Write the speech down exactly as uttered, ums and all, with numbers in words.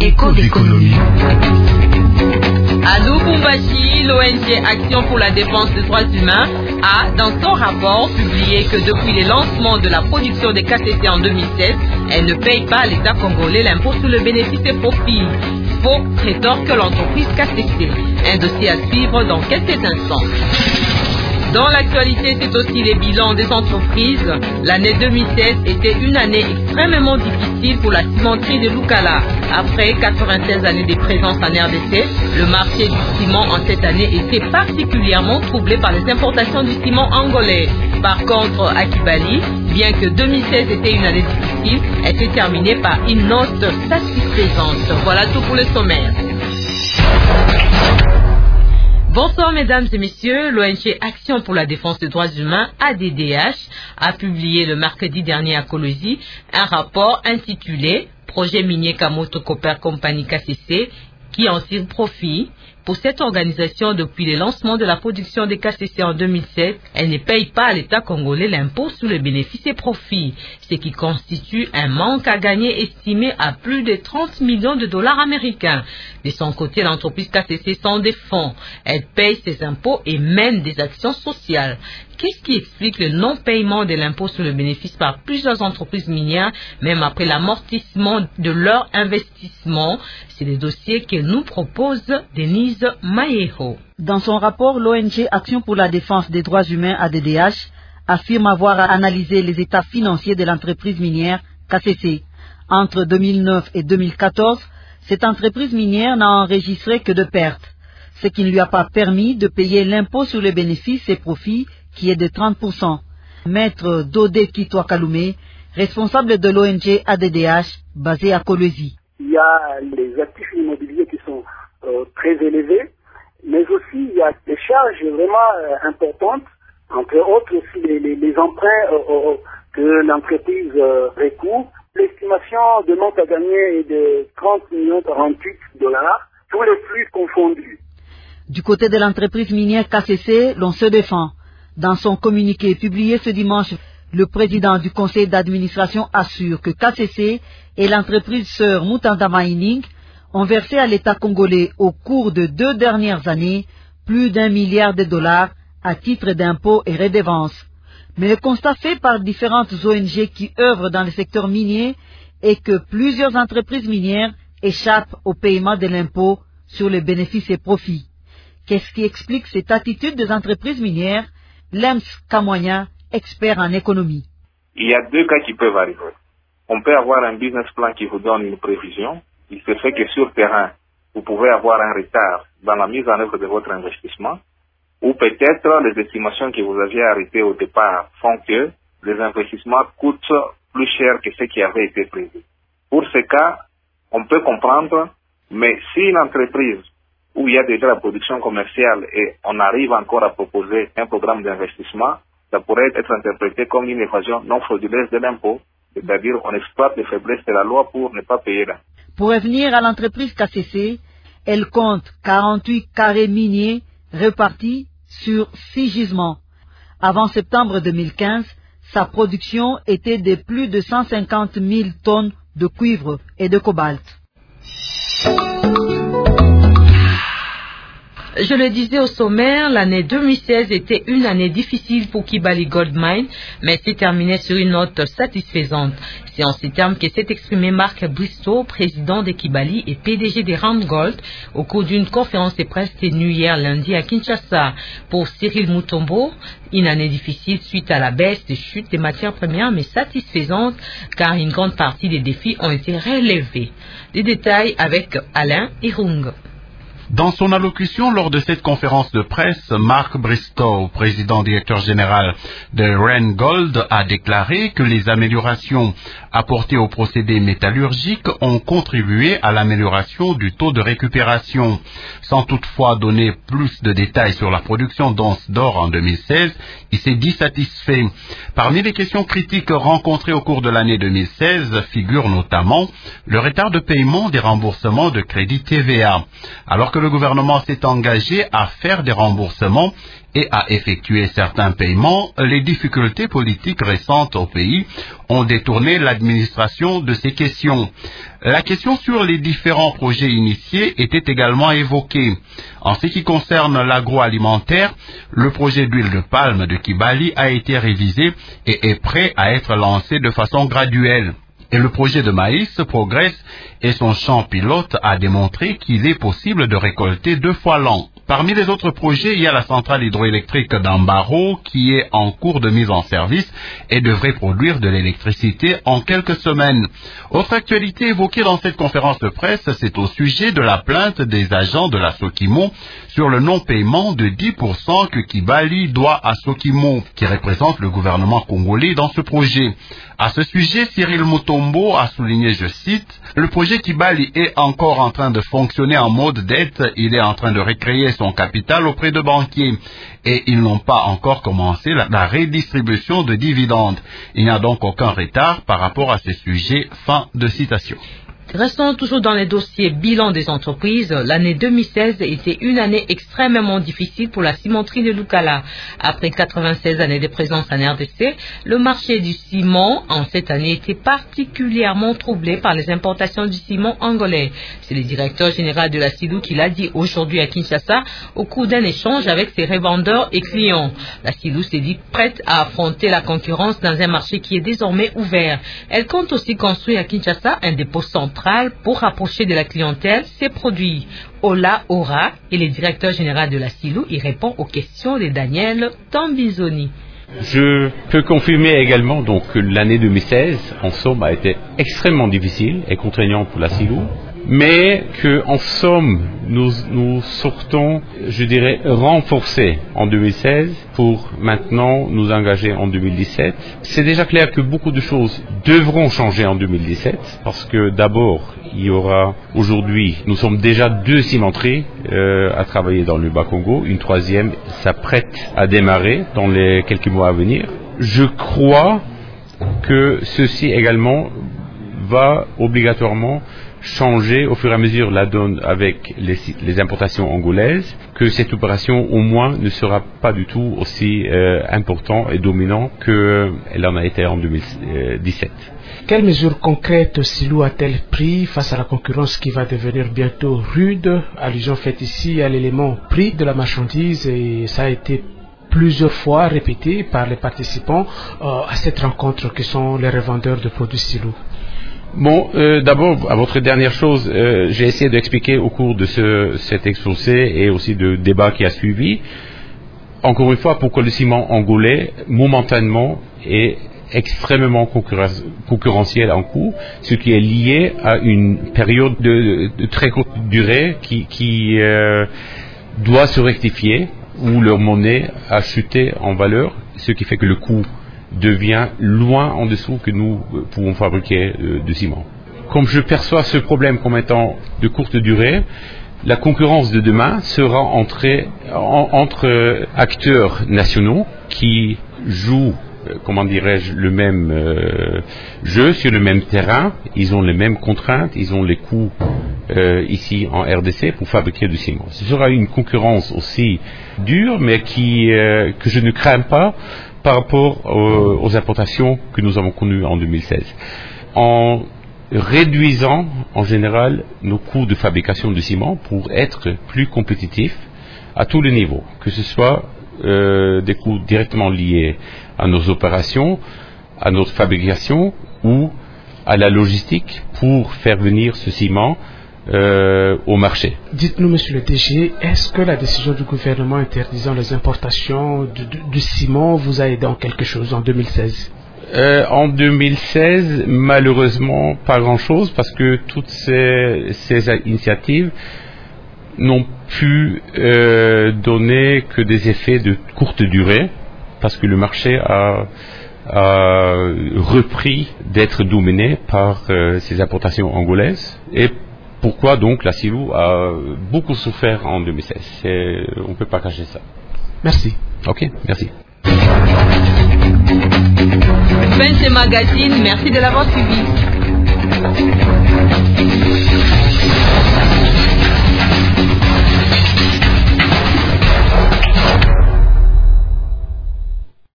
Écho d'économie. À Lubumbashi, l'O N G Action pour la défense des droits humains a, dans son rapport, publié que depuis le lancement de la production des K C C en deux mille sept, elle ne paye pas à l'État congolais l'impôt sur le bénéfice et profit. Faux rétorque l'entreprise K C C. Un dossier à suivre dans quelques instants. Dans l'actualité, c'est aussi les bilans des entreprises. L'année deux mille seize était une année extrêmement difficile pour la cimenterie de Lukala. Après quatre-vingt-seize années de présence en R D C, le marché du ciment en cette année était particulièrement troublé par les importations du ciment angolais. Par contre, à Kibali, bien que deux mille seize était une année difficile, elle s'est terminée par une note satisfaisante. Voilà tout pour le sommaire. Bonsoir mesdames et messieurs, l'O N G Action pour la défense des droits humains, A D D H, a publié le mercredi dernier à Kolosi un rapport intitulé « Projet minier Kamoto Copper Company K C C » qui en tire profit. Pour cette organisation, depuis le lancement de la production des K C C en deux mille sept, elle ne paye pas à l'État congolais l'impôt sur les bénéfices et profits, ce qui constitue un manque à gagner estimé à plus de trente millions de dollars américains. De son côté, l'entreprise K C C s'en défend. Elle paye ses impôts et mène des actions sociales. Qu'est-ce qui explique le non-paiement de l'impôt sur le bénéfice par plusieurs entreprises minières, même après l'amortissement de leur investissement? C'est le dossier que nous propose Denise Mayeho. Dans son rapport, l'O N G Action pour la défense des droits humains A D D H affirme avoir analysé les états financiers de l'entreprise minière K C C. Entre deux mille neuf et deux mille quatorze, cette entreprise minière n'a enregistré que de pertes, ce qui ne lui a pas permis de payer l'impôt sur les bénéfices et profits qui est de trente pour cent. Maître Dodé Kitwa Kaloumé, responsable de l'O N G A D D H basé à Kolwezi. Il y a les actifs immobiliers qui sont euh, très élevés, mais aussi il y a des charges vraiment euh, importantes, entre autres aussi les, les, les emprunts euh, euh, que l'entreprise euh, recourt. L'estimation de manque à gagner est de trente millions quarante-huit dollars, tous les flux confondus. Du côté de l'entreprise minière K C C, l'on se défend. Dans son communiqué publié ce dimanche, le président du conseil d'administration assure que K C C et l'entreprise sœur Mutanda Mining ont versé à l'État congolais au cours de deux dernières années plus d'un milliard de dollars à titre d'impôts et redevances. Mais le constat fait par différentes O N G qui œuvrent dans le secteur minier est que plusieurs entreprises minières échappent au paiement de l'impôt sur les bénéfices et profits. Qu'est-ce qui explique cette attitude des entreprises minières? Lems Kamoya, expert en économie. Il y a deux cas qui peuvent arriver. On peut avoir un business plan qui vous donne une prévision. Il se fait que sur terrain, vous pouvez avoir un retard dans la mise en œuvre de votre investissement. Ou peut-être les estimations que vous aviez arrêtées au départ font que les investissements coûtent plus cher que ce qui avait été prévu. Pour ce cas, on peut comprendre, mais si une entreprise où il y a déjà la production commerciale et on arrive encore à proposer un programme d'investissement, ça pourrait être interprété comme une évasion non frauduleuse de l'impôt, c'est-à-dire on exploite les faiblesses de la loi pour ne pas payer l'impôt. Pour revenir à l'entreprise K C C, elle compte quarante-huit carrés miniers répartis sur six gisements. Avant septembre deux mille quinze, sa production était de plus de cent cinquante mille tonnes de cuivre et de cobalt. Je le disais au sommaire, l'année deux mille seize était une année difficile pour Kibali Gold Mine, mais s'est terminée sur une note satisfaisante. C'est en ces termes que s'est exprimé Marc Bristow, président de Kibali et P D G de Randgold, au cours d'une conférence de presse tenue hier lundi à Kinshasa. Pour Cyril Mutombo, une année difficile suite à la baisse des chutes des matières premières, mais satisfaisante car une grande partie des défis ont été relevés. Des détails avec Alain Irung. Dans son allocution lors de cette conférence de presse, Marc Bristow, président directeur général de Randgold, a déclaré que les améliorations apportées aux procédés métallurgiques ont contribué à l'amélioration du taux de récupération. Sans toutefois donner plus de détails sur la production d'onces d'or en deux mille seize, il s'est dit satisfait. Parmi les questions critiques rencontrées au cours de l'année deux mille seize figure notamment le retard de paiement des remboursements de crédits T V A. Alors que que le gouvernement s'est engagé à faire des remboursements et à effectuer certains paiements, les difficultés politiques récentes au pays ont détourné l'administration de ces questions. La question sur les différents projets initiés était également évoquée. En ce qui concerne l'agroalimentaire, le projet d'huile de palme de Kibali a été révisé et est prêt à être lancé de façon graduelle. Et le projet de maïs progresse et son champ pilote a démontré qu'il est possible de récolter deux fois l'an. Parmi les autres projets, il y a la centrale hydroélectrique d'Ambaro qui est en cours de mise en service et devrait produire de l'électricité en quelques semaines. Autre actualité évoquée dans cette conférence de presse, c'est au sujet de la plainte des agents de la Sokimo sur le non-paiement de dix pour cent que Kibali doit à Sokimo, qui représente le gouvernement congolais dans ce projet. À ce sujet, Cyril Mutombo a souligné, je cite, « Le projet Kibali est encore en train de fonctionner en mode dette, il est en train de recréer son capital auprès de banquiers et ils n'ont pas encore commencé la, la redistribution de dividendes. Il n'y a donc aucun retard par rapport à ce sujet. » Fin de citation. Restons toujours dans les dossiers bilan des entreprises. L'année deux mille seize était une année extrêmement difficile pour la cimenterie de Lukala. Après quatre-vingt-seize années de présence en R D C, le marché du ciment en cette année était particulièrement troublé par les importations du ciment angolais. C'est le directeur général de la Silou qui l'a dit aujourd'hui à Kinshasa au cours d'un échange avec ses revendeurs et clients. La Silou s'est dit prête à affronter la concurrence dans un marché qui est désormais ouvert. Elle compte aussi construire à Kinshasa un dépôt central pour rapprocher de la clientèle ses produits. Ola Ora est le directeur général de la Silou. Il répond aux questions de Daniel Tambizoni. Je peux confirmer également donc que l'année deux mille seize, en somme, a été extrêmement difficile et contraignante pour la Silou, mais que en somme, nous, nous sortons, je dirais, renforcés en deux mille seize pour maintenant nous engager en deux mille dix-sept. C'est déjà clair que beaucoup de choses devront changer en deux mille dix-sept parce que d'abord, il y aura aujourd'hui, nous sommes déjà deux cimenteries euh, à travailler dans le Bas-Congo, une troisième s'apprête à démarrer dans les quelques mois à venir. Je crois que ceci également va obligatoirement changer au fur et à mesure la donne avec les, les importations angolaises, que cette opération au moins ne sera pas du tout aussi euh, important et dominant qu'elle en a été en deux mille dix-sept. Quelles mesures concrètes Silou a-t-elle pris face à la concurrence qui va devenir bientôt rude? Allusion faite ici à l'élément prix de la marchandise et ça a été plusieurs fois répété par les participants euh, à cette rencontre que sont les revendeurs de produits Silou. Bon, euh, d'abord, à votre dernière chose, euh, j'ai essayé d'expliquer au cours de ce, cet exposé et aussi de débat qui a suivi, encore une fois, pourquoi le ciment angolais, momentanément, est extrêmement concurrentiel en coût, ce qui est lié à une période de, de très courte durée qui, qui euh, doit se rectifier, où leur monnaie a chuté en valeur, ce qui fait que le coût devient loin en dessous que nous pouvons fabriquer euh, du ciment. Comme je perçois ce problème comme étant de courte durée, la concurrence de demain sera entre, en, entre acteurs nationaux qui jouent, euh, comment dirais-je, le même euh, jeu sur le même terrain. Ils ont les mêmes contraintes, ils ont les coûts euh, ici en R D C pour fabriquer du ciment. Ce sera une concurrence aussi dure, mais qui, euh, que je ne crains pas par rapport aux, aux importations que nous avons connues en deux mille seize. En réduisant en général nos coûts de fabrication de ciment pour être plus compétitifs à tous les niveaux, que ce soit euh, des coûts directement liés à nos opérations, à notre fabrication ou à la logistique pour faire venir ce ciment Euh, au marché. Dites-nous, monsieur le D G, est-ce que la décision du gouvernement interdisant les importations du, du, du ciment vous a aidé en quelque chose en deux mille seize? euh, En deux mille seize, malheureusement, pas grand-chose, parce que toutes ces, ces initiatives n'ont pu euh, donner que des effets de courte durée, parce que le marché a, a repris d'être dominé par euh, ces importations angolaises. Et pourquoi donc la Silou a beaucoup souffert en deux mille seize. C'est, on ne peut pas cacher ça. Merci. Ok, merci. Fin de ce magazine, merci de l'avoir suivi.